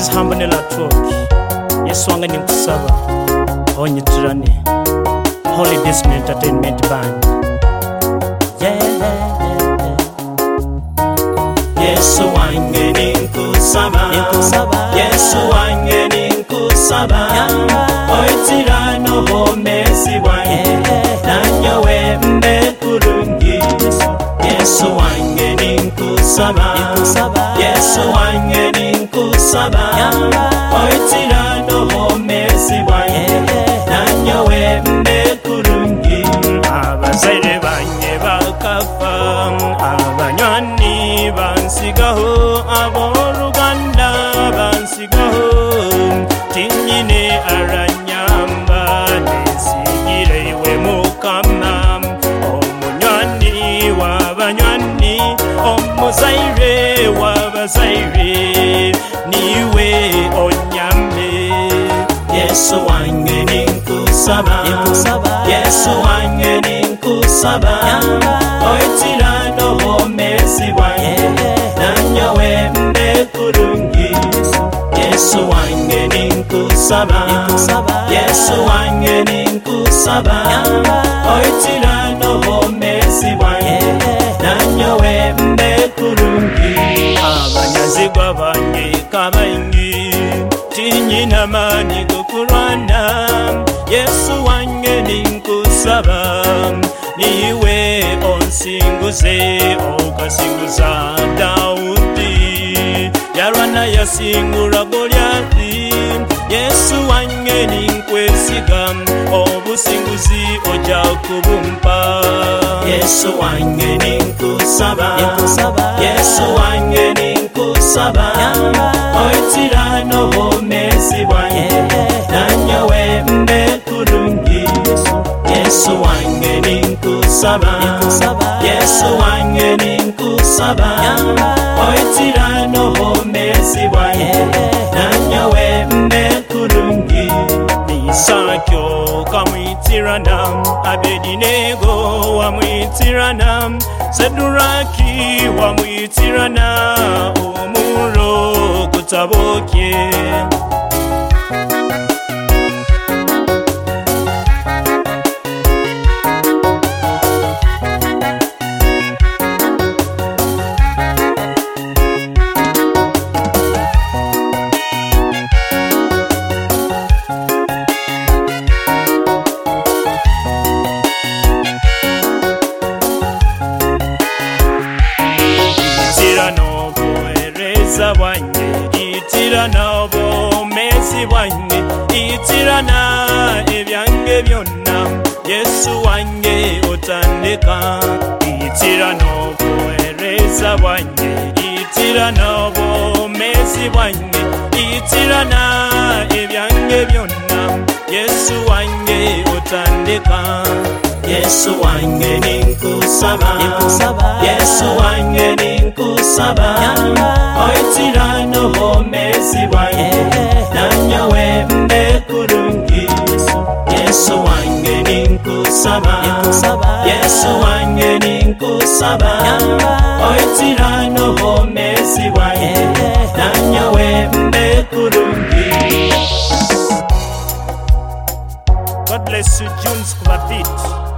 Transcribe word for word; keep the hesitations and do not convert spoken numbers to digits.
is Hambanella Talk. Yes, wange ni kusaba onye tirane Holy Disney Entertainment Band. Yeah, yeah, yeah. Yes, wange ni kusaba, yes, wange ni kusaba. Oitirano homesi wange nanyowe mbe kurungi. Yes, wange ni kusaba, yes, wange ni kusaba. Oitirano homesi wange nanyowe mbe kurungi. Abazaire banye bakafa, abanywani bansigaho, aboruganda bansigaho. Tinyine aranyamba nesigire iwe mukama. Omunywani w'abanywani, omuzaire w'abazaire, niwe onyambe. Yesu wange ninkusaba, Yesu wange ninkusaba. Oitirano homesi wange nanyowe mbe kurungi. Yesu wange ninkusaba, Yesu wange ninkusaba. Oitirano homesi wange nanyowe mbe kurungi. Abanyazigwa bange kabaingi, tinyina mani gokurwana. Yesu wange ninkusaba, niwe onsinguze okasinguza Daudi, yarwana yasingura Goliathi. Yesu wange ninkwesiga, obusinguzi oja kubumpa. Yesu wange ninkusaba, Yesu wange ninkusaba. Oitirano homesi wange nanyowe mbe kurungi. Yesu wange ninkusaba, Yesu wange ninkusaba. Oitirano homesi wange nanyowe mbe kurungi. Misakyo kamwitirana, Abedinego wamwitirana, Seduraki wamwitirana, omuro kutabokye. Itirana bomesi wange, itirana ebyange byonna. Yesu wange otandika. Itirana obuweereza wange, itirana bomesi wange, itirana ebyange byonna. Yesu wange otandika. Yesu wange ninkusaba, Yesu wange ninkusaba. Oitirano homesi wange nanyowe mbe kurungi. Yesu wange ninkusaba, Yesu wange ninkusaba. Oitirano homesi wange nanyowe mbe kurungi. God bless you, Junes Kubafit.